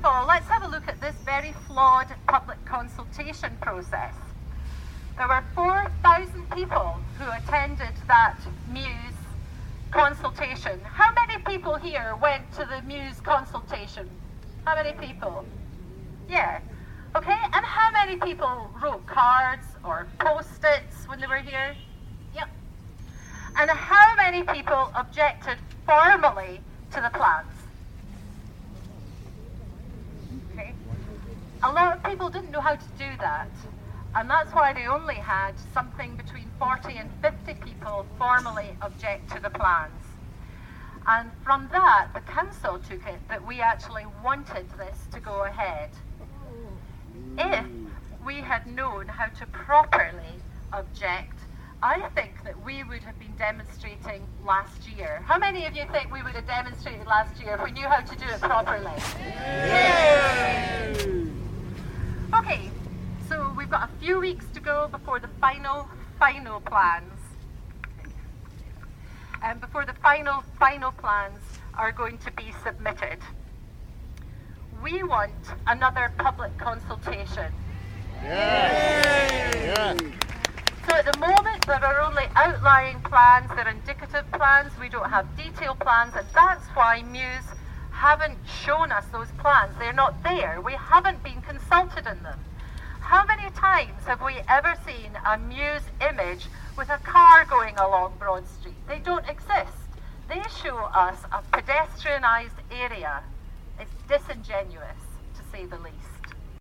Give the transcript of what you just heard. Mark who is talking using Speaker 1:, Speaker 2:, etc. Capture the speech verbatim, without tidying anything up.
Speaker 1: all, let's have a look at this very flawed public consultation process. There were four thousand people who attended that Muse consultation. How many people here went to the Muse consultation? How many people? Yeah. Okay, and how many people wrote cards or post-its when they were here? Yep. And how many people objected formally to the plans? Okay. A lot of people didn't know how to do that, and that's why they only had something between forty and fifty people formally object to the plans. And from that, the council took it that we actually wanted this to go ahead. If we had known how to properly object, I think that we would have been demonstrating last year. How many of you think we would have demonstrated last year if we knew how to do it properly? Yay! Okay, so we've got a few weeks to go before the final, final plans. And before the final, final plans are going to be submitted. We want another public consultation.
Speaker 2: Yes. Yes.
Speaker 1: So at the moment there are only outlying plans, they're indicative plans, we don't have detailed plans, and that's why Muse haven't shown us those plans. They're not there. We haven't been consulted in them. How many times have we ever seen a Muse image with a car going along Broad Street? They don't exist. They show us a pedestrianised area. It's disingenuous, to say the least.